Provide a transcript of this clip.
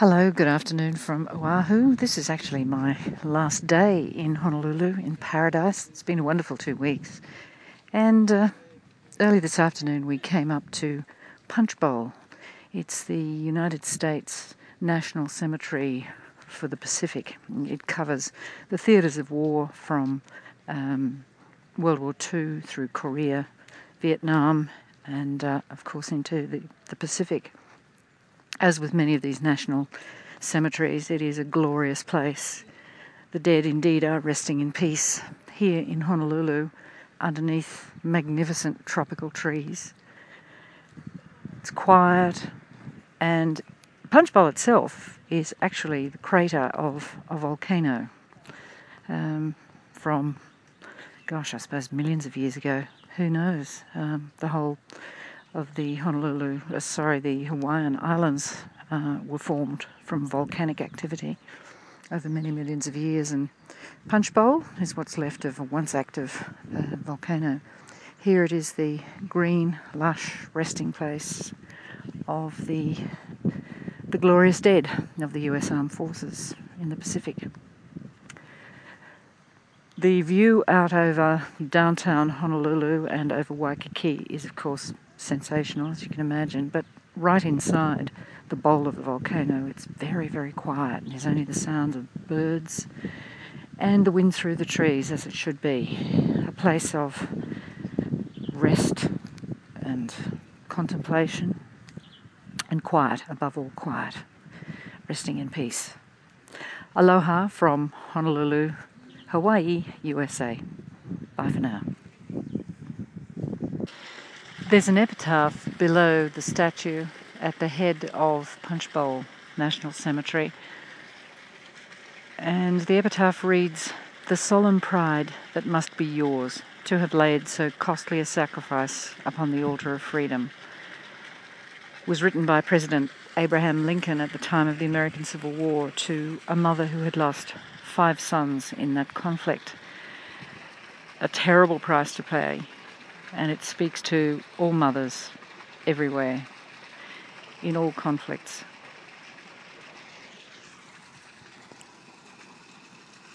Hello, good afternoon from Oahu. This is actually my last day in Honolulu, in paradise. It's been a wonderful 2 weeks. And early this afternoon we came up to Punch Bowl. It's the United States National Cemetery for the Pacific. It covers the theatres of war from World War II through Korea, Vietnam, and of course into the Pacific. As with many of these national cemeteries, it is a glorious place. The dead indeed are resting in peace here in Honolulu underneath magnificent tropical trees. It's quiet, and Punch Bowl itself is actually the crater of a volcano from, I suppose millions of years ago. Who knows? The whole of the the Hawaiian Islands were formed from volcanic activity over many millions of years, and Punch Bowl is what's left of a once active volcano. Here it is the green, lush resting place of the glorious dead of the US Armed Forces in the Pacific. The view out over downtown Honolulu and over Waikiki is, of course, sensational, as you can imagine, but right inside the bowl of the volcano, it's very, very quiet. There's only the sound of birds and the wind through the trees, as it should be. A place of rest and contemplation and quiet, above all quiet, resting in peace. Aloha from Honolulu, Hawaii, USA. Bye for now. There's an epitaph below the statue at the head of Punch Bowl National Cemetery, and the epitaph reads, "The solemn pride that must be yours to have laid so costly a sacrifice upon the altar of freedom," was written by President Abraham Lincoln at the time of the American Civil War to a mother who had lost 5 sons in that conflict. A terrible price to pay, and it speaks to all mothers everywhere in all conflicts.